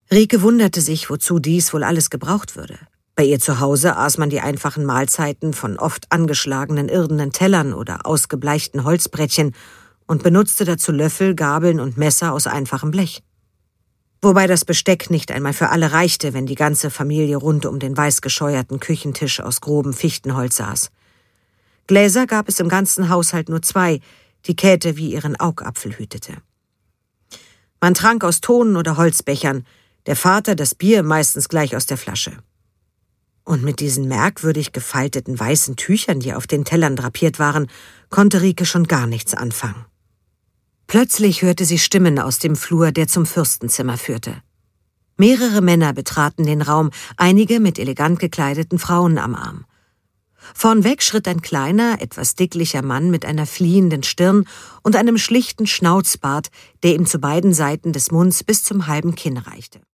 Rike wunderte sich, wozu dies wohl alles gebraucht würde. Bei ihr zu Hause aß man die einfachen Mahlzeiten von oft angeschlagenen irdenen Tellern oder ausgebleichten Holzbrettchen und benutzte dazu Löffel, Gabeln und Messer aus einfachem Blech. Wobei das Besteck nicht einmal für alle reichte, wenn die ganze Familie rund um den weiß gescheuerten Küchentisch aus grobem Fichtenholz saß. Gläser gab es im ganzen Haushalt nur 2, die Käthe wie ihren Augapfel hütete. Man trank aus Tonen oder Holzbechern, der Vater das Bier meistens gleich aus der Flasche. Und mit diesen merkwürdig gefalteten weißen Tüchern, die auf den Tellern drapiert waren, konnte Rike schon gar nichts anfangen. Plötzlich hörte sie Stimmen aus dem Flur, der zum Fürstenzimmer führte. Mehrere Männer betraten den Raum, einige mit elegant gekleideten Frauen am Arm. Vornweg schritt ein kleiner, etwas dicklicher Mann mit einer fliehenden Stirn und einem schlichten Schnauzbart, der ihm zu beiden Seiten des Munds bis zum halben Kinn reichte.